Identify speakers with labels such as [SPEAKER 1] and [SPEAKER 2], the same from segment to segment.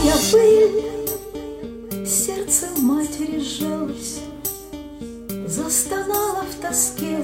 [SPEAKER 1] Черная пыль, сердце матери сжалось, застонала в тоске,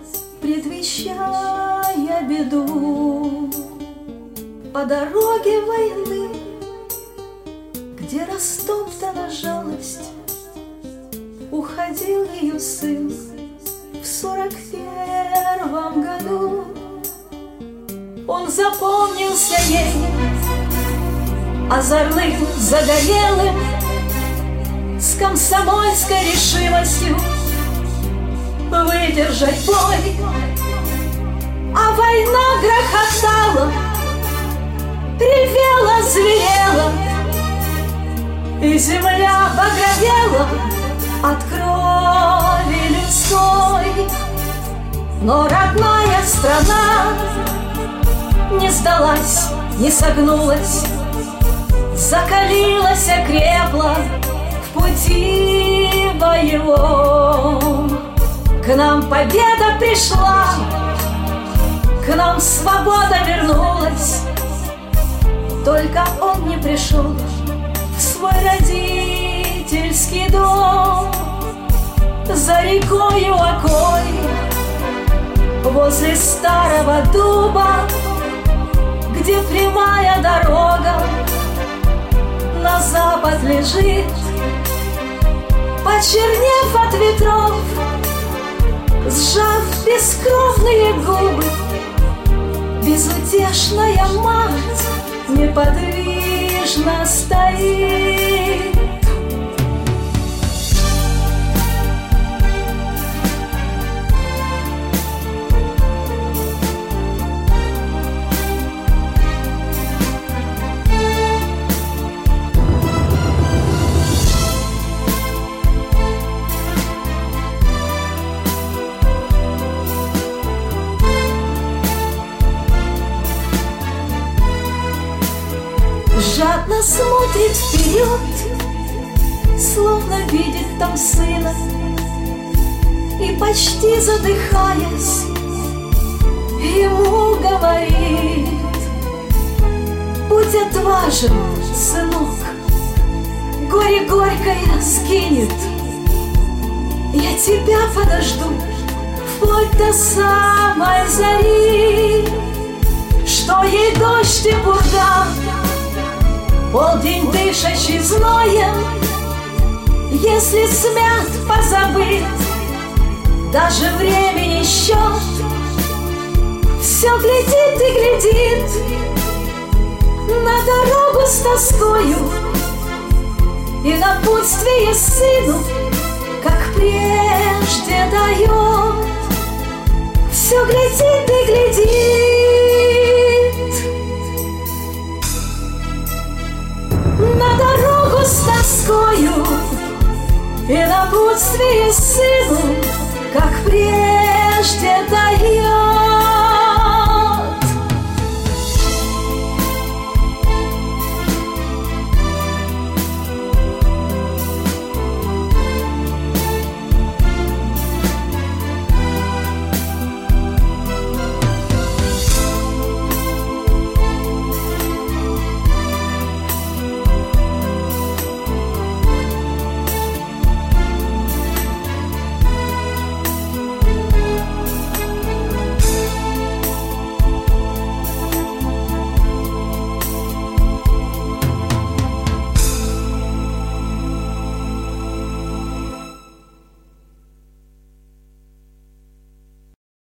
[SPEAKER 1] предвещая беду. По дороге войны, где растоптана жалость, уходил ее сын в 41-м году. Он запомнился ей озорным, загорелым, с комсомольской решимостью выдержать бой. А война грохотала, ревела, зверела, и земля багровела от крови людской. Но родная страна не сдалась, не согнулась, закалилась, окрепла в пути боевом. К нам победа пришла, к нам свобода вернулась, только он не пришел в свой родительский дом. За рекою Окой, возле старого дуба, где прямая дорога на запад лежит, почернев от ветров, сжав бескровные губы, безутешная мать неподвижно стоит. Жадно смотрит вперед, словно видит там сына, и почти задыхаясь, ему говорит: будь отважен, сынок, горе горькое скинет, я тебя подожду вплоть до самой зари. Что ей дождь и бурда, полдень дышащий зноем, если смят, позабыт даже времени счет, все глядит и глядит на дорогу с тоскою и напутствие сыну, как прежде дает. Все глядит и глядит на дорогу с тоскою и напутствие сыну, как прежде дает.